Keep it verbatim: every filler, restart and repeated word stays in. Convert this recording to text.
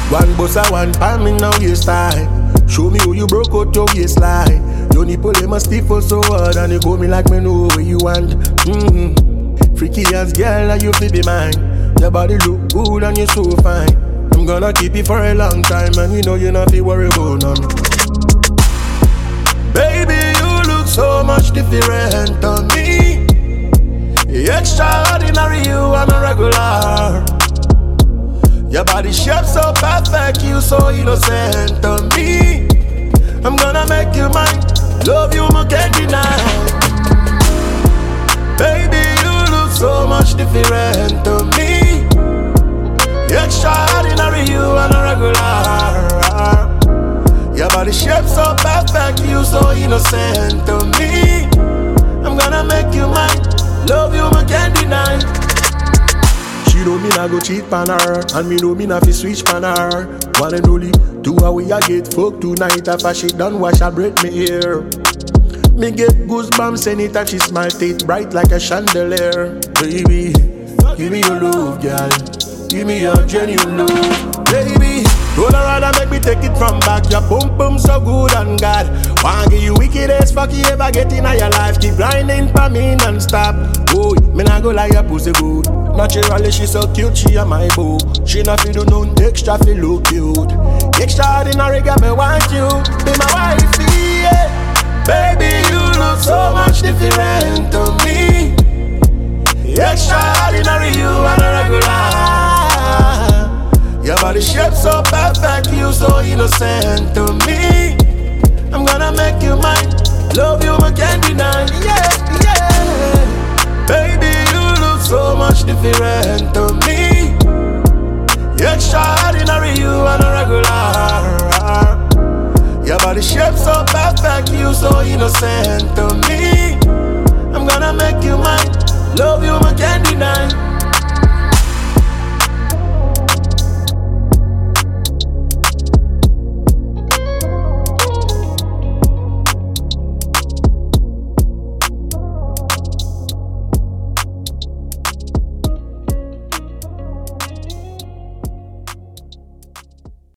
One bossa, one palm in now your style. Show me how you broke out your waistline. Your nipple them a stiff for so hard, and you go me like me know where you want. Mm-hmm. Freaky as girl, and you feel be mine. Your body look good and you so fine. I'm gonna keep it for a long time, and you know you not feel worry about none. Baby, you look so much different to me. Extraordinary, you I'm a regular. Your body shape so perfect, you so innocent to me. I'm gonna make you mine, love you more can't deny. Baby, you look so much different to me. Extraordinary, you I'm a regular. Your body shape so perfect, you so innocent to me. I'm gonna make you mine, love you more can't deny. She know me nah go cheat pan her, and me know me nah fi switch pan her. One and only, two away I get fucked tonight. After she done wash her breath me hair. Me get goosebumps anytime she smile, teeth bright like a chandelier. Baby, give me your love, girl. Give me your genuine love, baby. Roll around and make me take it from back. Your boom boom so good and God. Wanna give you wicked as fuck you ever get in your life. Keep grinding for me non-stop. Oh, me nah go lie, your pussy good. Naturally she so cute, she a my boo. She not feel do none extra, feel look cute. Extraordinary girl, me want you be my wife, yeah. Baby, you look so much different to me. Extraordinary, you are a regular. Your body shape so perfect, you so innocent to me. I'm gonna make you mine, love you I can't deny. Yeah, yeah. Baby, you look so much different to me. Extraordinary, you are a regular. Your body shape so perfect, you so innocent to me. I'm gonna make you mine, love you I can't deny.